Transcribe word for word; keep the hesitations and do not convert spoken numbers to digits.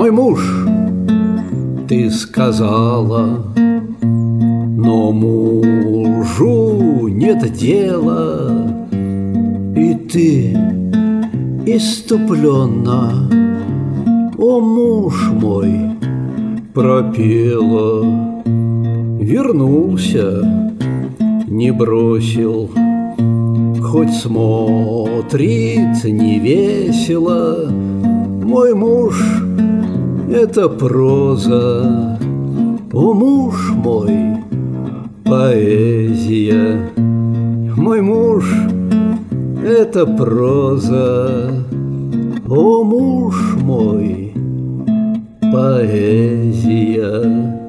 Мой муж, ты сказала, но мужу нет дела, и ты иступленно, о муж мой, пропела. Вернулся, не бросил, хоть смотрит невесело. Мой муж — это проза, о муж мой, поэзия. Мой муж — это проза, о муж мой, поэзия.